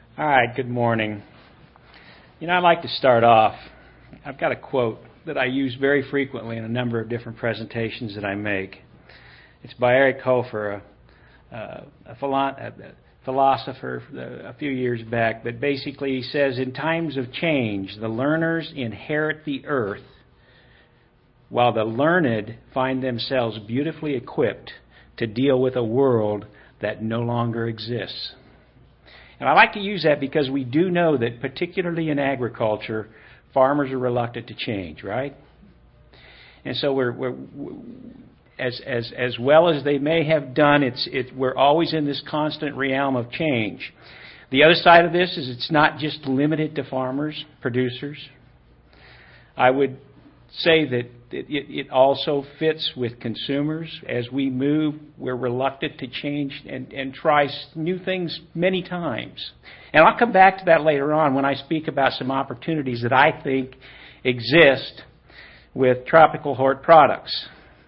All right, good morning. I'd like to start off. I've got a quote that I use very frequently in a number of different presentations that I make. It's by Eric Hofer, a philosopher a few years back, but basically he says, in times of change, the learners inherit the earth, while the learned find themselves beautifully equipped to deal with a world that no longer exists. And I like to use that because we do know that, particularly in agriculture, farmers are reluctant to change, right? And so we're as well as they may have done, we're always in this constant realm of change. The other side of this is it's not just limited to farmers, producers. I would say that it also fits with consumers. As we move, we're reluctant to change and try new things many times. And I'll come back to that later on when I speak about some opportunities that I think exist with tropical hort products.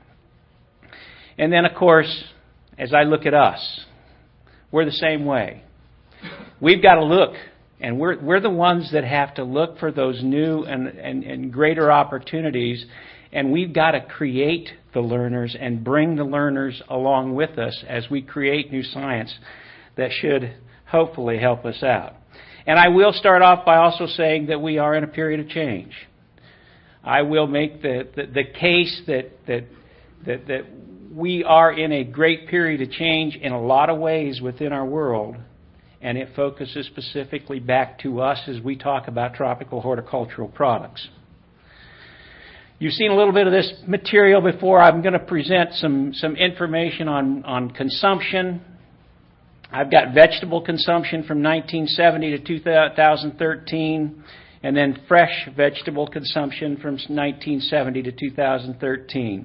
And then, of course, as I look at us, we're the same way. We've got to look, and we're the ones that have to look for those new and greater opportunities. And we've got to create the learners and bring the learners along with us as we create new science that should hopefully help us out. And I will start off by also saying that we are in a period of change. I will make the case that we are in a great period of change in a lot of ways within our world, and it focuses specifically back to us as we talk about tropical horticultural products. You've seen a little bit of this material before. I'm going to present some information on consumption. I've got vegetable consumption from 1970 to 2013, and then fresh vegetable consumption from 1970 to 2013.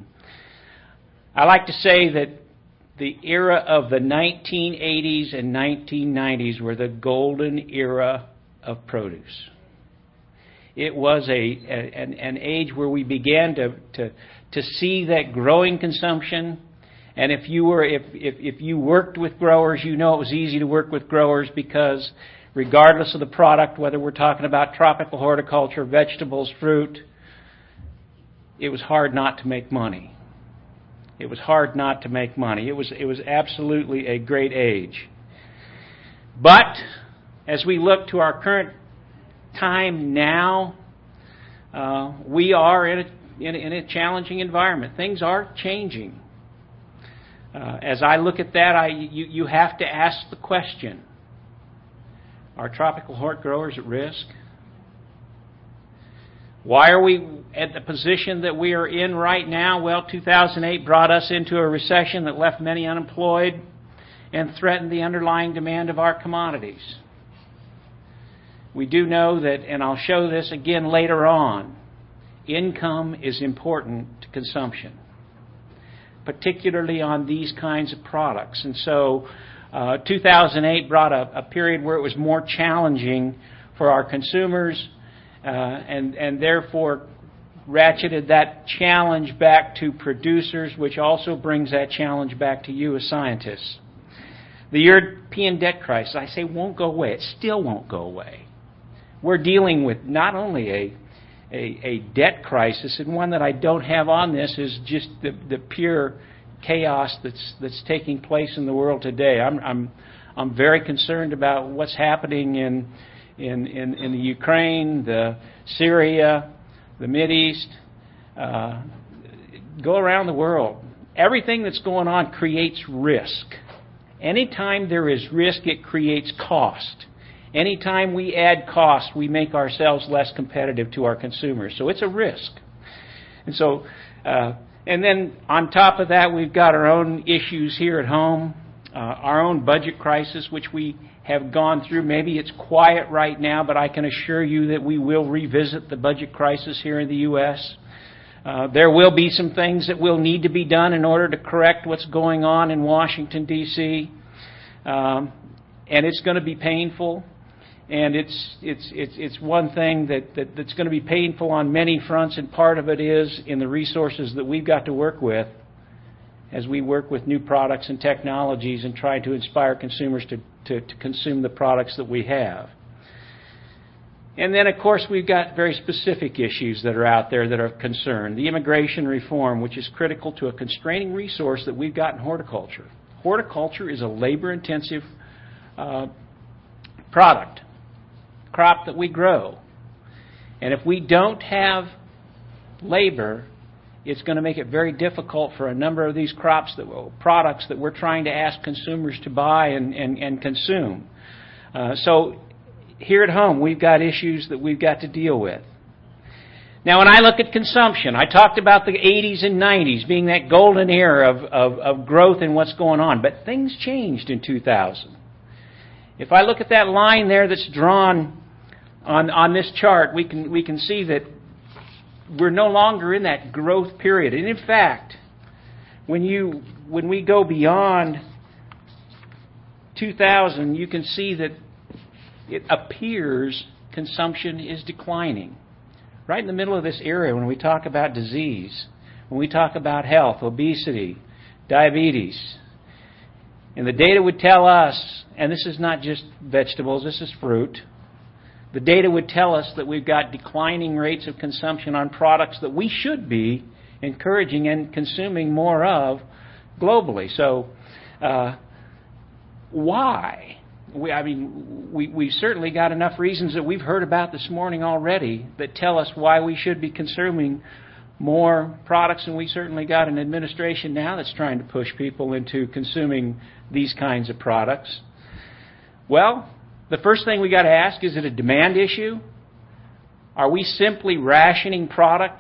I like to say that the era of the 1980s and 1990s were the golden era of produce. It was an age where we began to see that growing consumption. And if you worked with growers, you know it was easy to work with growers because regardless of the product, whether we're talking about tropical horticulture, vegetables, fruit, it was hard not to make money. It was hard not to make money. It was absolutely a great age. But as we look to our current time now, we are in a challenging environment. Things are changing. As I look at that, you have to ask the question: are tropical hort growers at risk? Why are we at the position that we are in right now? Well, 2008 brought us into a recession that left many unemployed and threatened the underlying demand of our commodities. We do know that, and I'll show this again later on, income is important to consumption, particularly on these kinds of products. And so 2008 brought a period where it was more challenging for our consumers and therefore ratcheted that challenge back to producers, which also brings that challenge back to you as scientists. The European debt crisis, I say, won't go away. It still won't go away. We're dealing with not only a debt crisis, and one that I don't have on this is just the pure chaos that's taking place in the world today. I'm very concerned about what's happening in the Ukraine, the Syria, the Mideast. Go around the world. Everything that's going on creates risk. Anytime there is risk, it creates cost. Anytime we add cost, we make ourselves less competitive to our consumers. So it's a risk. And so, and then on top of that, we've got our own issues here at home, our own budget crisis, which we have gone through. Maybe it's quiet right now, but I can assure you that we will revisit the budget crisis here in the U.S. There will be some things that will need to be done in order to correct what's going on in Washington, D.C., and it's going to be painful. And it's one thing that's going to be painful on many fronts, and part of it is in the resources that we've got to work with as we work with new products and technologies and try to inspire consumers to consume the products that we have. And then, of course, we've got very specific issues that are out there that are of concern. The immigration reform, which is critical to a constraining resource that we've got in horticulture. Horticulture is a labor-intensive crop that we grow. And if we don't have labor, it's going to make it very difficult for a number of these products that we're trying to ask consumers to buy and consume. So here at home, we've got issues that we've got to deal with. Now, when I look at consumption, I talked about the 80s and 90s being that golden era of growth and what's going on. But things changed in 2000. If I look at that line there that's drawn on this chart, we can see that we're no longer in that growth period. And in fact, when we go beyond 2000, you can see that it appears consumption is declining. Right in the middle of this area, when we talk about disease, when we talk about health, obesity, diabetes, and the data would tell us, and this is not just vegetables, this is fruit, the data would tell us that we've got declining rates of consumption on products that we should be encouraging and consuming more of globally. So, why? We've certainly got enough reasons that we've heard about this morning already that tell us why we should be consuming more products, and we certainly got an administration now that's trying to push people into consuming these kinds of products. Well, the first thing we got to ask, is it a demand issue? Are we simply rationing product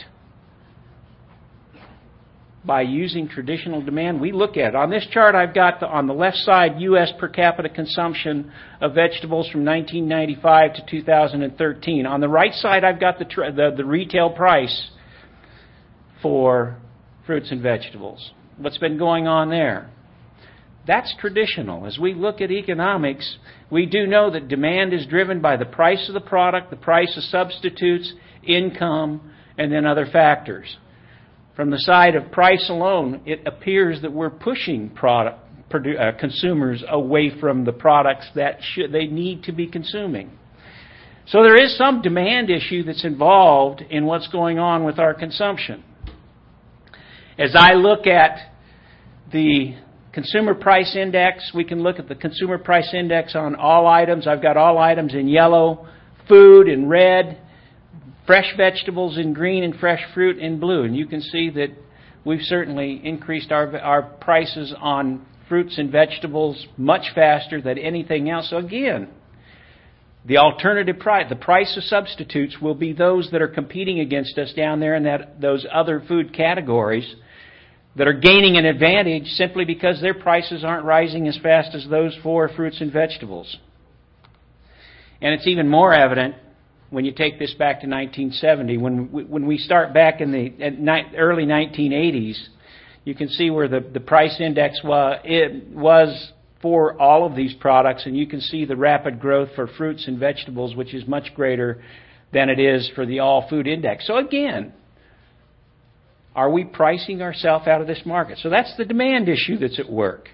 by using traditional demand? We look at it. On this chart, I've got on the left side U.S. per capita consumption of vegetables from 1995 to 2013. On the right side, I've got the retail price for fruits and vegetables. What's been going on there? That's traditional. As we look at economics, we do know that demand is driven by the price of the product, the price of substitutes, income, and then other factors. From the side of price alone, it appears that we're pushing consumers away from the products that they need to be consuming. So there is some demand issue that's involved in what's going on with our consumption. As I look at the Consumer Price Index, we can look at the Consumer Price Index on all items. I've got all items in yellow, food in red, fresh vegetables in green, and fresh fruit in blue. And you can see that we've certainly increased our prices on fruits and vegetables much faster than anything else. So again, the alternative price, the price of substitutes, will be those that are competing against us down there in those other food categories that are gaining an advantage simply because their prices aren't rising as fast as those for fruits and vegetables. And it's even more evident when you take this back to 1970. When we start back in the early 1980s, you can see where the price index was for all of these products, and you can see the rapid growth for fruits and vegetables, which is much greater than it is for the all food index. So again, are we pricing ourselves out of this market? So that's the demand issue that's at work.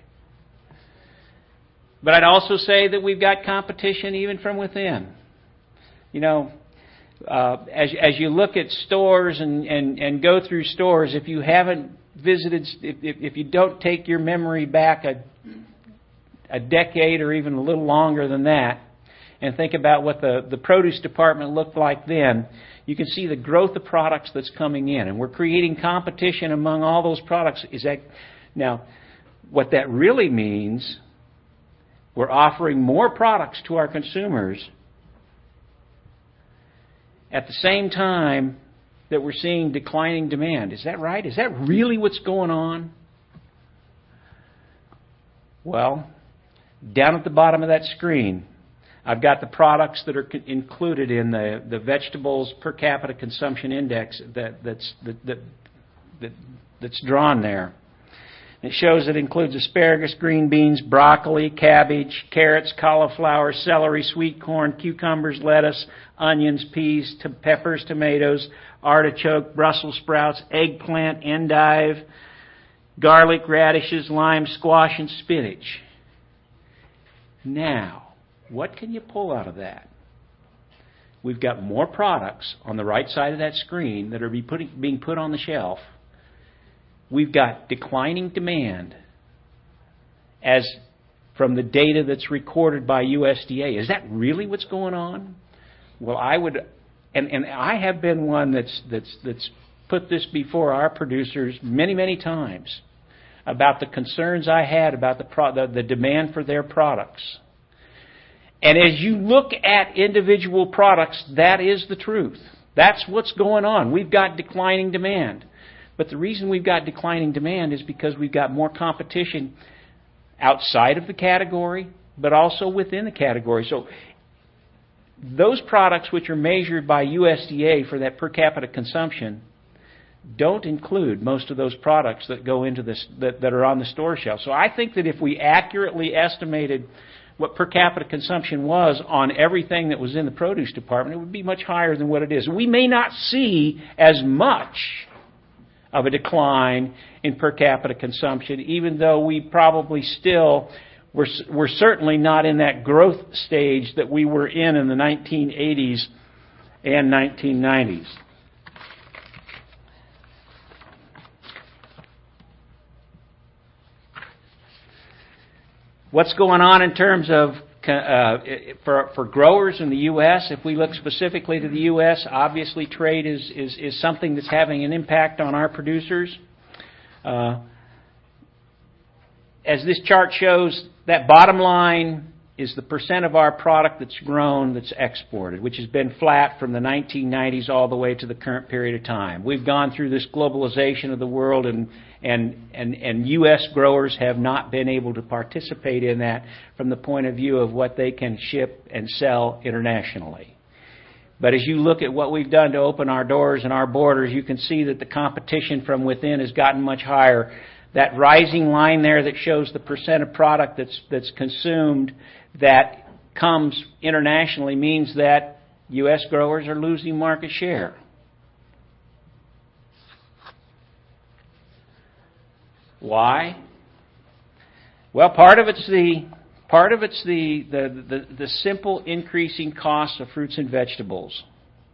But I'd also say that we've got competition even from within. You know, as you look at stores and go through stores, if you haven't visited, if you don't take your memory back a decade or even a little longer than that, and think about what the produce department looked like then, you can see the growth of products that's coming in. And we're creating competition among all those products. Now, what that really means, we're offering more products to our consumers at the same time that we're seeing declining demand. Is that right? Is that really what's going on? Well, down at the bottom of that screen, I've got the products that are included in the vegetables per capita consumption index that's drawn there. It shows it includes asparagus, green beans, broccoli, cabbage, carrots, cauliflower, celery, sweet corn, cucumbers, lettuce, onions, peas, peppers, tomatoes, artichoke, Brussels sprouts, eggplant, endive, garlic, radishes, lime, squash, and spinach. Now, what can you pull out of that? We've got more products on the right side of that screen that are being put on the shelf. We've got declining demand as from the data that's recorded by USDA. Is that really what's going on? Well, I would, and I have been one that's put this before our producers many, many times about the concerns I had about the demand for their products. And as you look at individual products, that is the truth. That's what's going on. We've got declining demand. But the reason we've got declining demand is because we've got more competition outside of the category, but also within the category. So those products which are measured by USDA for that per capita consumption don't include most of those products that go into this that are on the store shelf. So I think that if we accurately estimated what per capita consumption was on everything that was in the produce department, it would be much higher than what it is. We may not see as much of a decline in per capita consumption, even though we probably still, we're certainly not in that growth stage that we were in the 1980s and 1990s. What's going on in terms of for growers in the U.S.? If we look specifically to the U.S., obviously trade is something that's having an impact on our producers. As this chart shows, that bottom line is the percent of our product that's grown that's exported, which has been flat from the 1990s all the way to the current period of time. We've gone through this globalization of the world, and U.S. growers have not been able to participate in that from the point of view of what they can ship and sell internationally. But as you look at what we've done to open our doors and our borders, you can see that the competition from within has gotten much higher. That rising line there that shows the percent of product that's consumed that comes internationally means that U.S. growers are losing market share. Why? Well, part of it's the simple increasing cost of fruits and vegetables.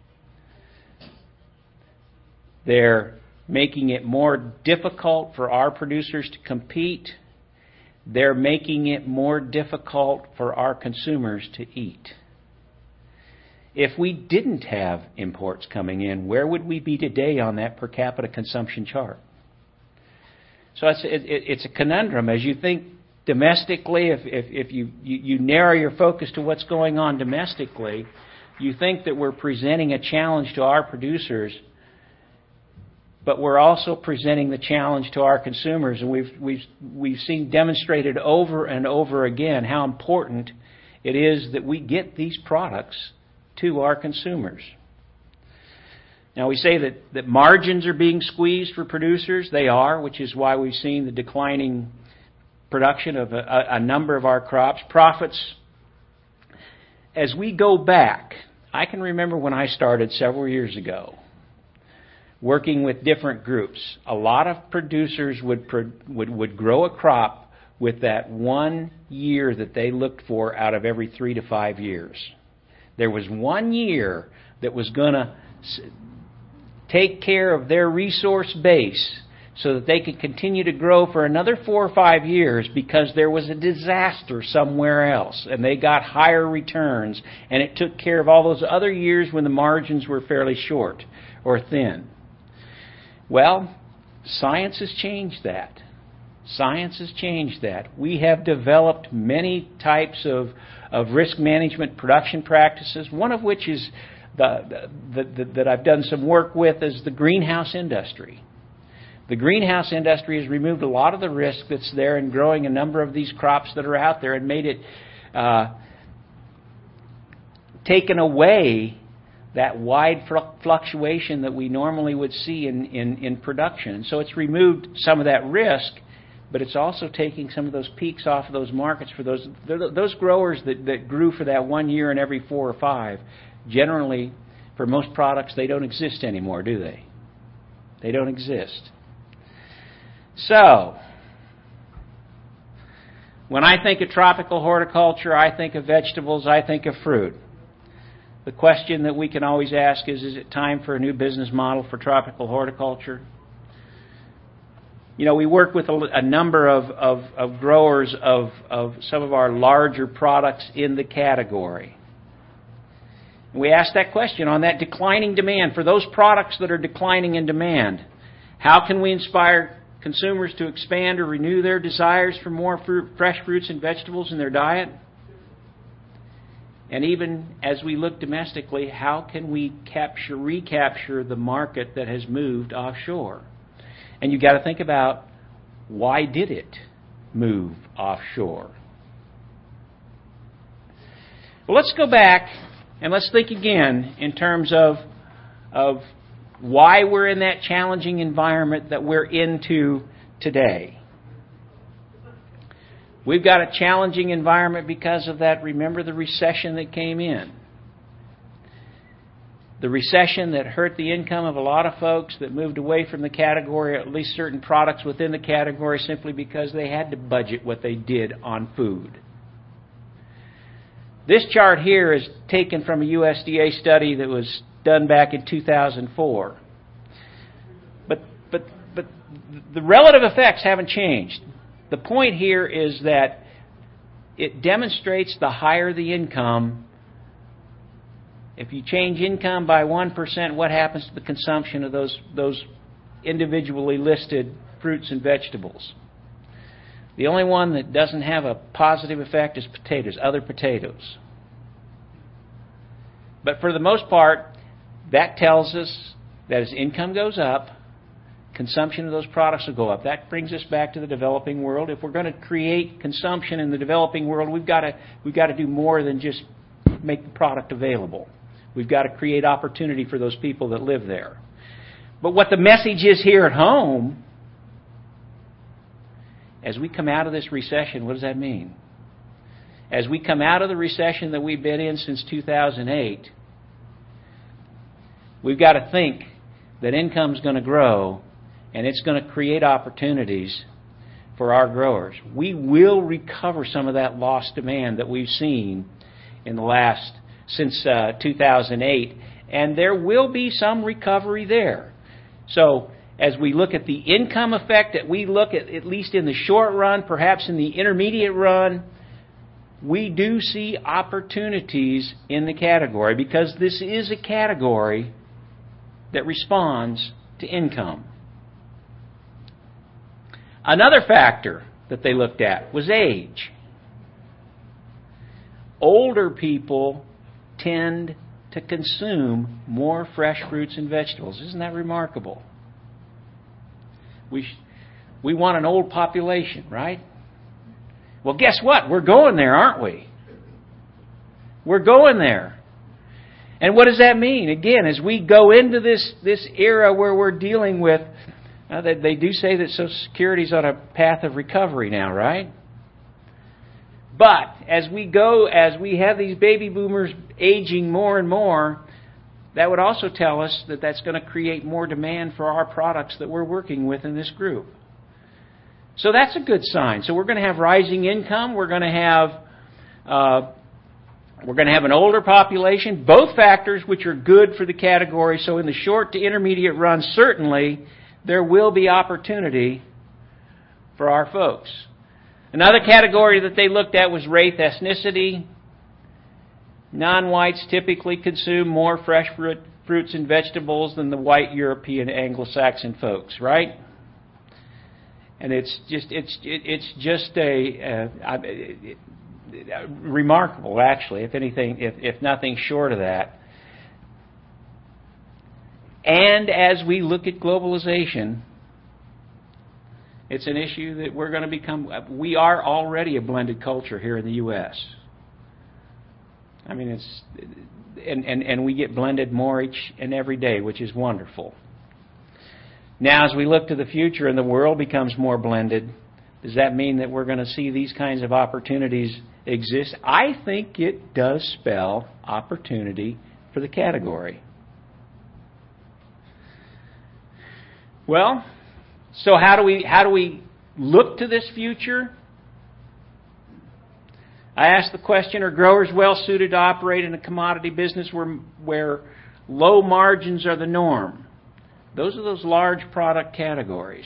They're making it more difficult for our producers to compete. They're making it more difficult for our consumers to eat. If we didn't have imports coming in, where would we be today on that per capita consumption chart? So it's a conundrum. As you think domestically, if you narrow your focus to what's going on domestically, you think that we're presenting a challenge to our producers, but we're also presenting the challenge to our consumers. And we've seen demonstrated over and over again how important it is that we get these products to our consumers. Now, we say that margins are being squeezed for producers. They are, which is why we've seen the declining production of a number of our crops. Profits, as we go back, I can remember when I started several years ago, working with different groups. A lot of producers would grow a crop with that 1 year that they looked for out of every 3 to 5 years. There was 1 year that was going to take care of their resource base so that they could continue to grow for another 4 or 5 years because there was a disaster somewhere else and they got higher returns, and it took care of all those other years when the margins were fairly short or thin. Well, science has changed that. Science has changed that. We have developed many types of risk management production practices, one of which is that I've done some work with is the greenhouse industry. The greenhouse industry has removed a lot of the risk that's there in growing a number of these crops that are out there and made it taken away that wide fluctuation that we normally would see in production. So it's removed some of that risk, but it's also taking some of those peaks off of those markets for those growers that grew for that 1 year in every 4 or 5. Generally, for most products, they don't exist anymore, do they? They don't exist. So, When I think of tropical horticulture, I think of vegetables, I think of fruit. The question that we can always ask is it time for a new business model for tropical horticulture? You know, we work with a number of growers of some of our larger products in the category. And we ask that question on that declining demand, for those products that are declining in demand, how can we inspire consumers to expand or renew their desires for more fresh fruits and vegetables in their diet? And even as we look domestically, how can we recapture the market that has moved offshore? And you've got to think about, why did it move offshore? Well, let's go back and let's think again in terms of why we're in that challenging environment that we're into today. We've got a challenging environment because of that, remember, the recession that came in. The recession that hurt the income of a lot of folks that moved away from the category, at least certain products within the category, simply because they had to budget what they did on food. This chart here is taken from a USDA study that was done back in 2004. But the relative effects haven't changed. The point here is that it demonstrates the higher the income. If you change income by 1%, what happens to the consumption of those individually listed fruits and vegetables? The only one that doesn't have a positive effect is potatoes, other potatoes. But for the most part, that tells us that as income goes up, consumption of those products will go up. That brings us back to the developing world. If we're going to create consumption in the developing world, we've got to do more than just make the product available. We've got to create opportunity for those people that live there. But what the message is here at home, as we come out of this recession, what does that mean? As we come out of the recession that we've been in since 2008, we've got to think that income's going to grow and it's going to create opportunities for our growers. We will recover some of that lost demand that we've seen in the last since 2008, and there will be some recovery there. So as we look at the income effect, that we look at least in the short run, perhaps in the intermediate run, we do see opportunities in the category because this is a category that responds to income. Another factor that they looked at was age. Older people tend to consume more fresh fruits and vegetables. Isn't that remarkable? We want an old population, right? Well, guess what? We're going there, aren't we? We're going there. And what does that mean? Again, as we go into this era where we're dealing with, they do say that Social Security is on a path of recovery now, right? But as we have these baby boomers aging more and more, that would also tell us that that's going to create more demand for our products that we're working with in this group. So that's a good sign. So we're going to have rising income. We're going to have an older population. Both factors which are good for the category. So in the short to intermediate run, certainly there will be opportunity for our folks. Another category that they looked at was race ethnicity. Non-whites typically consume more fresh fruits and vegetables than the white European Anglo-Saxon folks, right? And it's just remarkable, actually, if nothing short of that. And as we look at globalization, it's an issue that we're going to become. We are already a blended culture here in the U.S. I mean, and we get blended more each and every day, which is wonderful. Now, as we look to the future and the world becomes more blended, does that mean that we're going to see these kinds of opportunities exist? I think it does spell opportunity for the category. Well, so how do we look to this future? I asked the question, are growers well suited to operate in a commodity business where low margins are the norm? Those are those large product categories.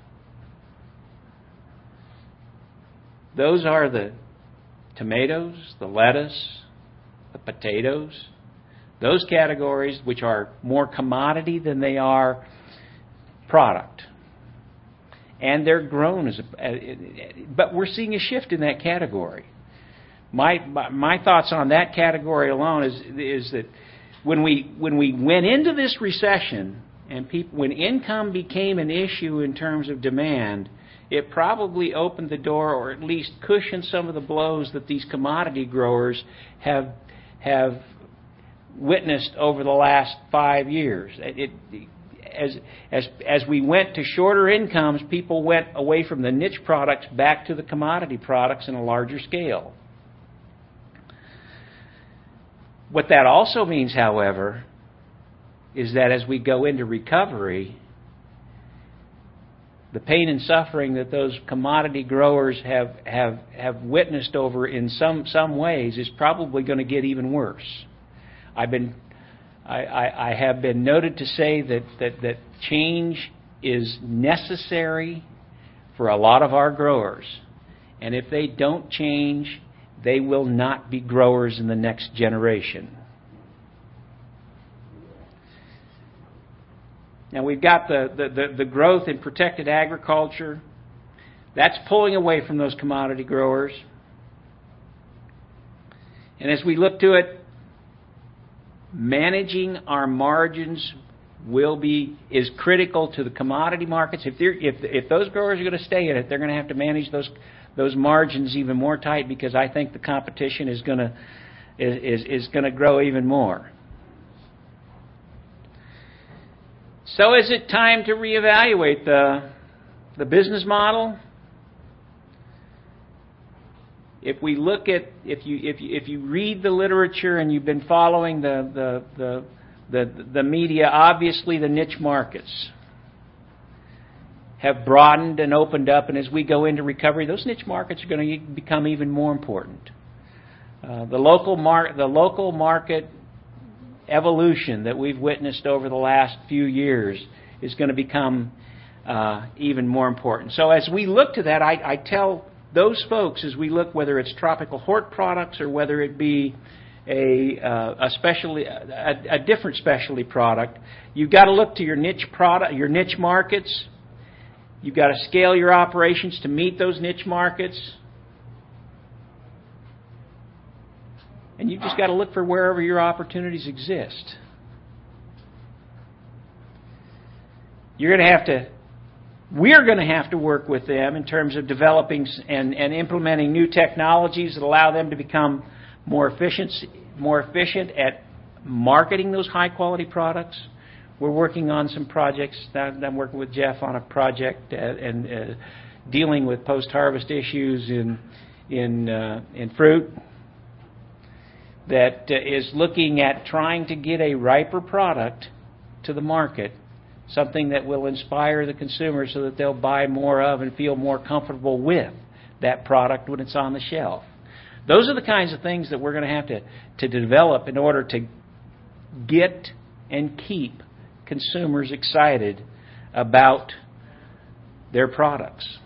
Those are the tomatoes, the lettuce, the potatoes, those categories which are more commodity than they are product. And they're grown but we're seeing a shift in that category. My thoughts on that category alone is that when we went into this recession and when income became an issue in terms of demand, it probably opened the door, or at least cushioned some of the blows that these commodity growers have witnessed over the last 5 years. As we went to shorter incomes, people went away from the niche products back to the commodity products in a larger scale. What that also means, however, is that as we go into recovery, the pain and suffering that those commodity growers have witnessed over in some ways is probably going to get even worse. I have been noted to say that change is necessary for a lot of our growers. And if they don't change, they will not be growers in the next generation. Now we've got the growth in protected agriculture. That's pulling away from those commodity growers. And as we look to it, managing our margins is critical to the commodity markets. If those growers are going to stay in it, they're going to have to manage those margins even more tight, because I think the competition is going to grow even more. So is it time to reevaluate the business model? If we look at if you read the literature and you've been following the media, obviously the niche markets have broadened and opened up, and as we go into recovery, those niche markets are going to become even more important. The local market evolution that we've witnessed over the last few years is going to become even more important. So as we look to that, I tell those folks, as we look, whether it's tropical hort products or whether it be a different specialty product, you've got to look to your niche product, your niche markets. You've got to scale your operations to meet those niche markets. And you've just got to look for wherever your opportunities exist. We're going to have to work with them in terms of developing and implementing new technologies that allow them to become more efficient at marketing those high-quality products. We're working on some projects. I'm working with Jeff on a project and dealing with post-harvest issues in fruit that is looking at trying to get a riper product to the market, something that will inspire the consumer so that they'll buy more of and feel more comfortable with that product when it's on the shelf. Those are the kinds of things that we're going to have to develop in order to get and keep consumers excited about their products.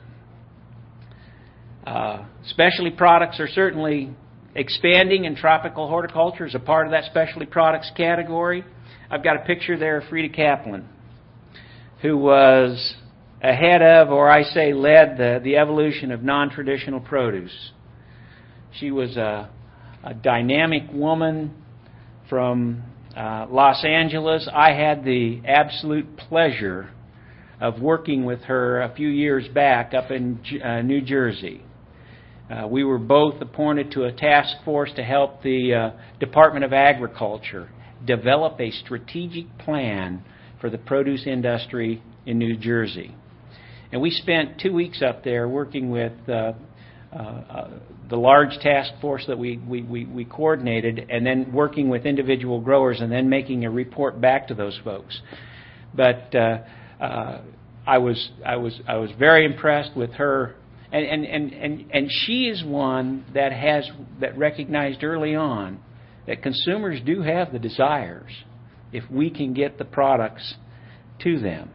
Specialty products are certainly expanding, and tropical horticulture is a part of that specialty products category. I've got a picture there of Frida Kaplan, who was ahead of, or I say led, the evolution of non-traditional produce. She was a dynamic woman from Los Angeles. I had the absolute pleasure of working with her a few years back up in New Jersey. We were both appointed to a task force to help the Department of Agriculture develop a strategic plan for the produce industry in New Jersey. And we spent 2 weeks up there working with the large task force that we coordinated, and then working with individual growers, and then making a report back to those folks. But I was very impressed with her And she is one that recognized early on that consumers do have the desires if we can get the products to them.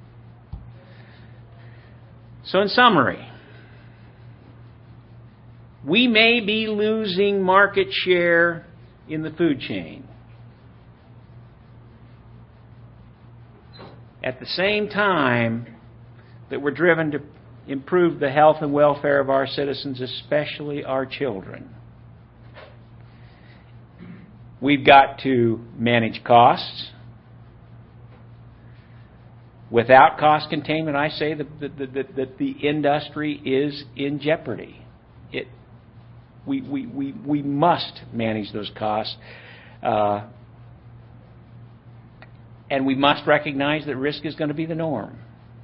So in summary, we may be losing market share in the food chain. At the same time that we're driven to improve the health and welfare of our citizens, especially our children. We've got to manage costs. Without cost containment, I say that the industry is in jeopardy. We must manage those costs. And we must recognize that risk is going to be the norm.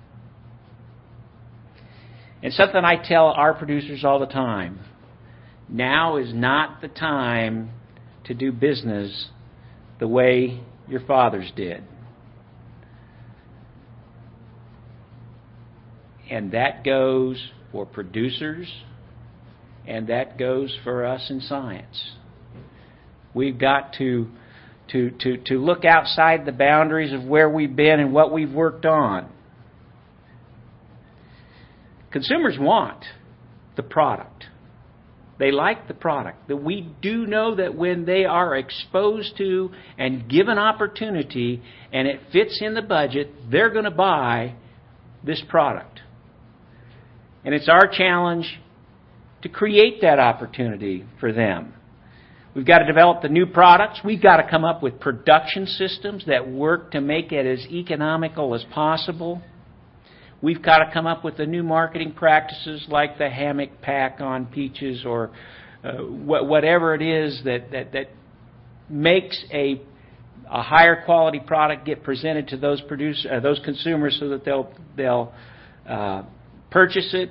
And something I tell our producers all the time, now is not the time to do business the way your fathers did. And that goes for producers, and that goes for us in science. We've got to look outside the boundaries of where we've been and what we've worked on. Consumers want the product. They like the product. That we do know that when they are exposed to and given opportunity and it fits in the budget, they're going to buy this product. And it's our challenge to create that opportunity for them. We've got to develop the new products. We've got to come up with production systems that work to make it as economical as possible. We've got to come up with the new marketing practices like the hammock pack on peaches or whatever it is that makes a higher quality product get presented to those consumers so that they'll purchase it.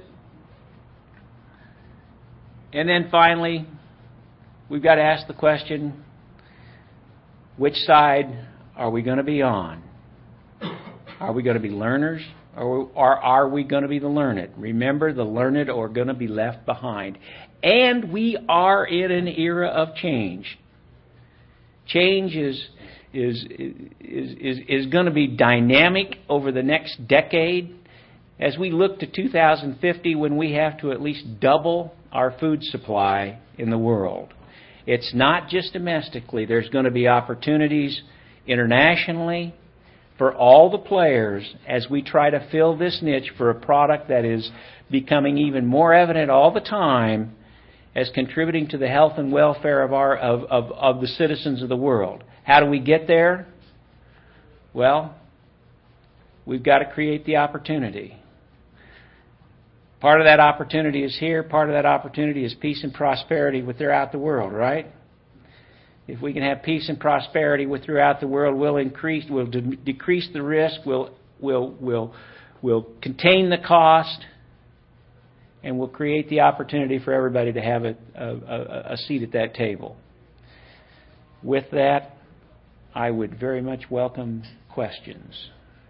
And then finally, we've got to ask the question, which side are we going to be on? Are we going to be learners or are we going to be the learned? Remember, the learned are going to be left behind. And we are in an era of change. Change is going to be dynamic over the next decade. As we look to 2050, when we have to at least double our food supply in the world. It's not just domestically. There's going to be opportunities internationally for all the players as we try to fill this niche for a product that is becoming even more evident all the time as contributing to the health and welfare of the citizens of the world. How do we get there? Well, we've got to create the opportunity. Part of that opportunity is here. Part of that opportunity is peace and prosperity throughout the world, right? If we can have peace and prosperity throughout the world, we'll decrease the risk, we'll contain the cost, and we'll create the opportunity for everybody to have a seat at that table. With that, I would very much welcome questions.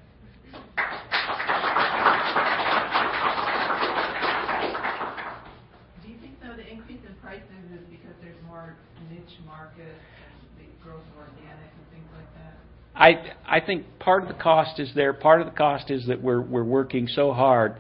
I think part of the cost is there. Part of the cost is that we're working so hard.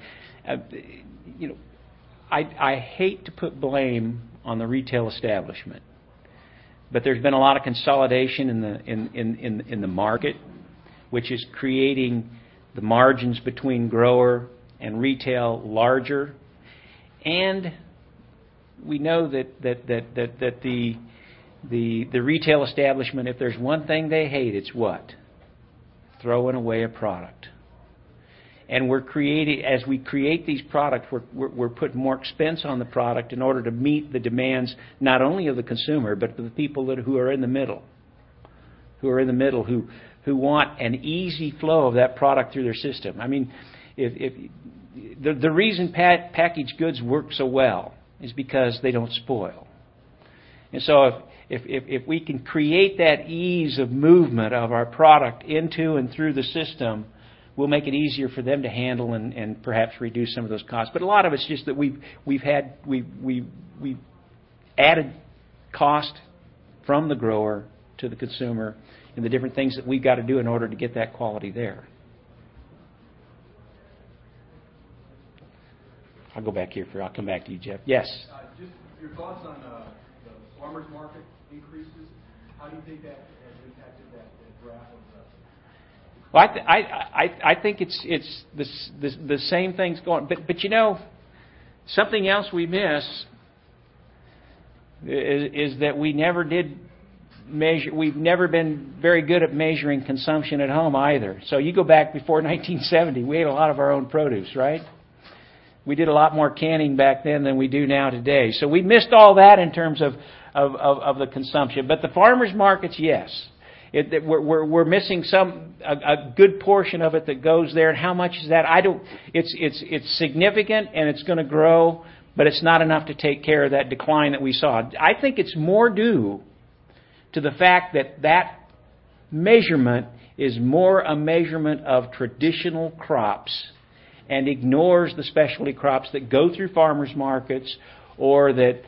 I hate to put blame on the retail establishment, but there's been a lot of consolidation in the market, which is creating the margins between grower and retail larger. And we know that the retail establishment, if there's one thing they hate, it's what? Throwing away a product. And as we create these products, we're putting more expense on the product in order to meet the demands not only of the consumer, but the people who are in the middle. Who want an easy flow of that product through their system. I mean, the reason packaged goods work so well is because they don't spoil. And so if we can create that ease of movement of our product into and through the system we'll make it easier for them to handle and perhaps reduce some of those costs. But a lot of it's just that we've added cost from the grower to the consumer and the different things that we've got to do in order to get that quality there. I'll go back here. I'll come back to you, Jeff. Yes? Just your thoughts on the farmers market increases. How do you think that has impacted that graph of Well, I think it's the same things going. But you know, something else we miss is that we never did measure. We've never been very good at measuring consumption at home either. So you go back before 1970, we ate a lot of our own produce, right? We did a lot more canning back then than we do now today. So we missed all that in terms of the consumption. But the farmers markets, yes. We're missing a good portion of it that goes there. And how much is that? It's significant and it's going to grow, but it's not enough to take care of that decline that we saw. I think it's more due to the fact that measurement is more a measurement of traditional crops and ignores the specialty crops that go through farmers markets or that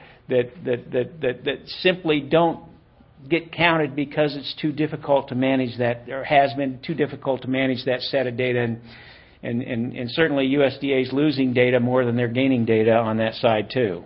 simply don't get counted because it's too difficult to manage that, or has been too difficult to manage that set of data. And certainly USDA is losing data more than they're gaining data on that side too.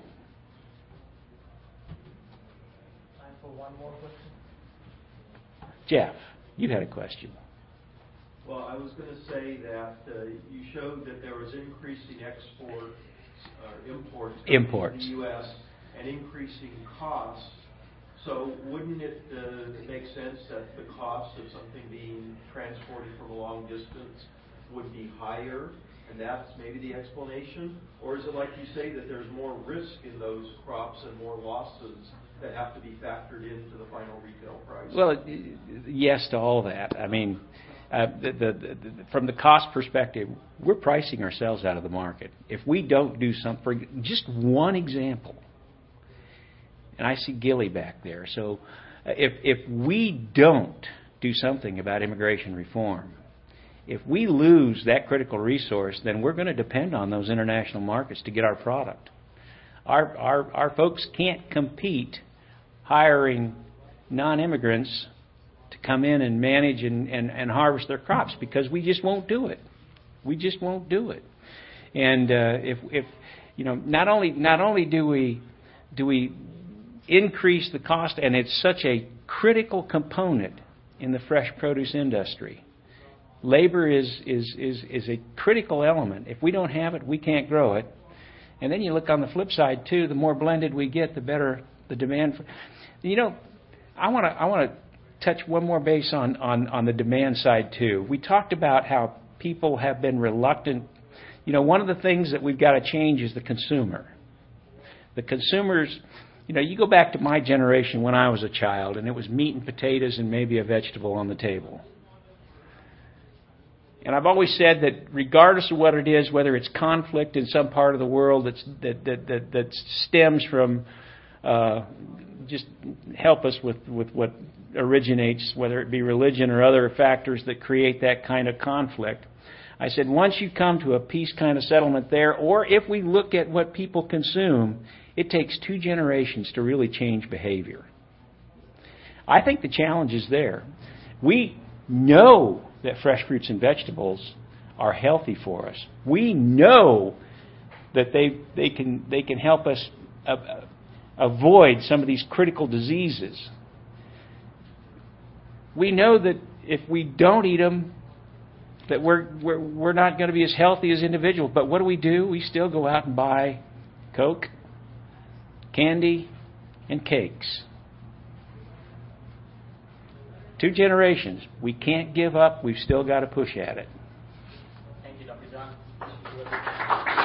Time for one more question. Jeff, you had a question. Well, I was going to say that you showed that there was increasing imports to the U.S. and increasing costs. So wouldn't it make sense that the cost of something being transported from a long distance would be higher, and that's maybe the explanation? Or is it like you say that there's more risk in those crops and more losses that have to be factored into the final retail price? Well, yes to all that. I mean, from the cost perspective, we're pricing ourselves out of the market. If we don't do something, just one example, and I see Gilly back there. So if we don't do something about immigration reform, if we lose that critical resource, then we're going to depend on those international markets to get our product. Our folks can't compete hiring non-immigrants to come in and manage and harvest their crops because we just won't do it. We just won't do it. And if you know, not only do we increase the cost, and it's such a critical component in the fresh produce industry. Labor is a critical element. If we don't have it, we can't grow it. And then you look on the flip side too. The more blended we get, the better the demand for. You know, I want to touch one more base on the demand side too. We talked about how people have been reluctant. You know, one of the things that we've got to change is the consumer. The consumers. You know, you go back to my generation when I was a child, and it was meat and potatoes and maybe a vegetable on the table. And I've always said that regardless of what it is, whether it's conflict in some part of the world that stems from just help us with what originates, whether it be religion or other factors that create that kind of conflict. I said once you come to a peace kind of settlement there, or if we look at what people consume, it takes 2 generations to really change behavior. I think the challenge is there. We know that fresh fruits and vegetables are healthy for us. We know that they can help us avoid some of these critical diseases. We know that if we don't eat them, that we're not going to be as healthy as individuals. But what do? We still go out and buy Coke, candy, and cakes. 2 generations. We can't give up. We've still got to push at it. Thank you, Dr. John.